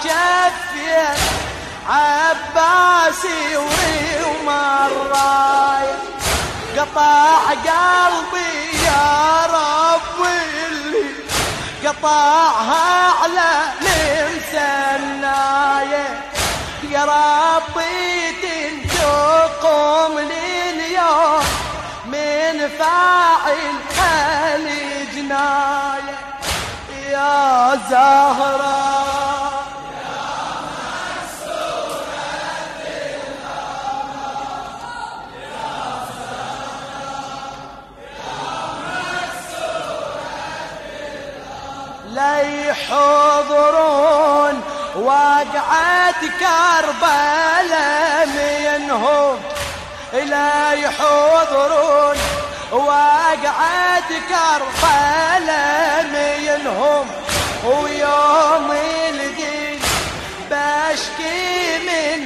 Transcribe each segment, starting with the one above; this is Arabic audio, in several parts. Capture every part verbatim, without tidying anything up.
شفيت عباسي ومراي قطع قلبي يا رب اللي قطعها على لمسنايه يا ربي تنتقم لي اليوم من فاعل هالجنايه يا زهراء لا يحضرون وقعت كربلاء منهم لا يحضرون وقعت كربلاء منهم ويوم الدين بشكي من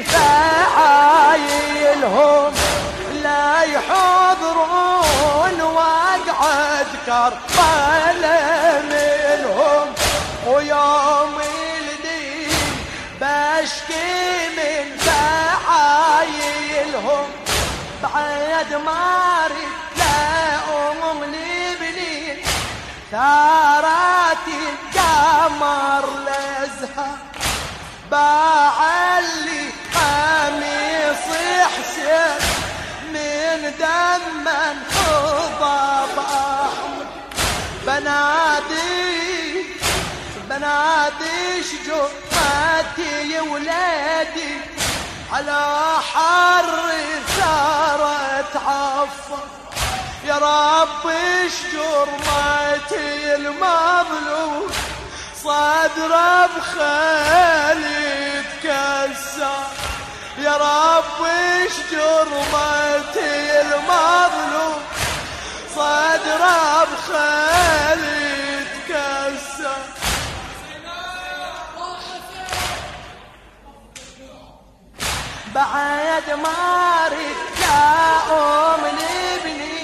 فعايلهم لا يحضرون وقعت كربلاء منهم ويوم الدين بشكي من فعايلهم بعد ما رد لا أم لبنين ثارات القمر لزها باعلي قميص حسين من دم خضب أحمر بنادي بنادي شجرتي يا ولادي على حر ثارت عفر يا رب اشجر ماتي المظلوم صدره بخالي تكسر يا رب اشجر ماتي المظلوم صدره بخالي تكسر بعد ما رد يا أم لبني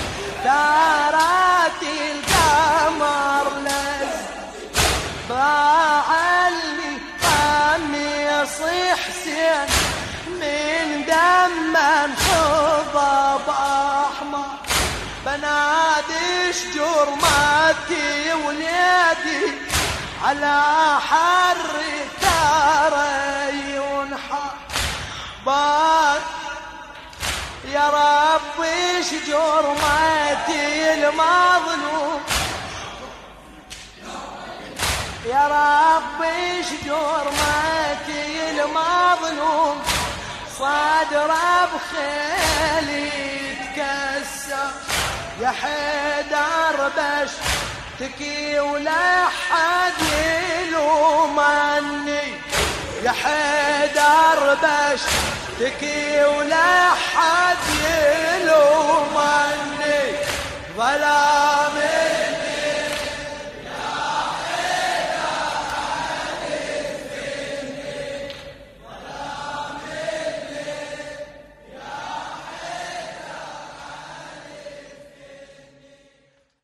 دارت القمر لز باعلي قميص حسين من دم خضب أحمر بنادي اشجر ماتي ولادي على حر الثرى ينحر بار يا رب اشجر ماتي المظلوم يا رب اشجر ماتي المظلوم صدره بخيلي تكسر يا حيدر بش تكي ولا حد يلومني يا حيدر بش تكي ولا حد يلومني ظلامي